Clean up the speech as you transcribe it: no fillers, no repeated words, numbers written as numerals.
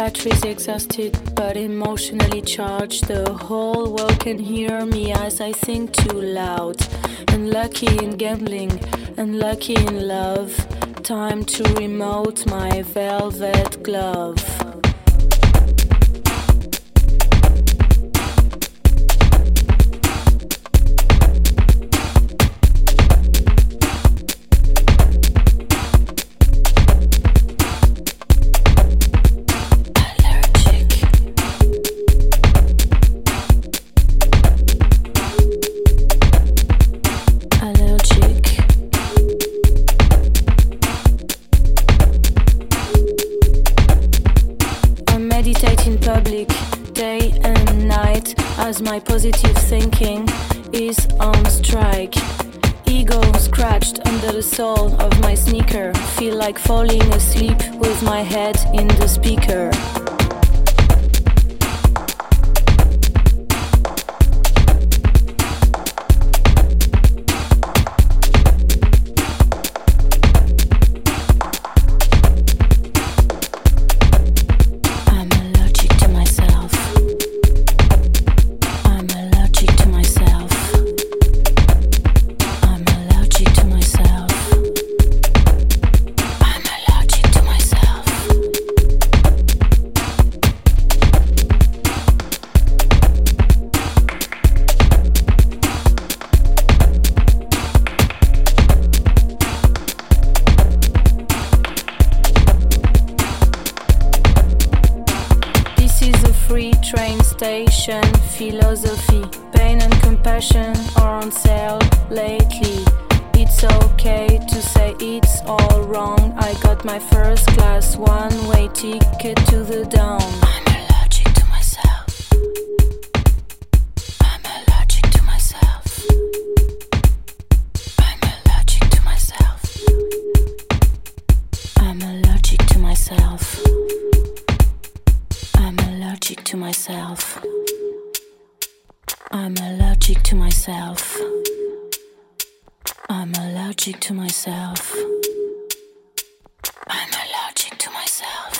batteries exhausted but emotionally charged. The whole world can hear me as I think too loud. Unlucky in gambling, unlucky in love. Time to remote my velvet glove. As my positive thinking is on strike. Ego scratched under the sole of my sneaker. Feel like falling asleep with my head in the speaker. Train station philosophy. Pain and compassion are on sale lately. It's okay to say it's all wrong. I got my first class one-way ticket to the dawn. I'm allergic to myself. I'm allergic to myself. I'm allergic to myself. I'm allergic to myself. I'm allergic to myself. I'm allergic to myself. I'm allergic to myself. I'm allergic to myself.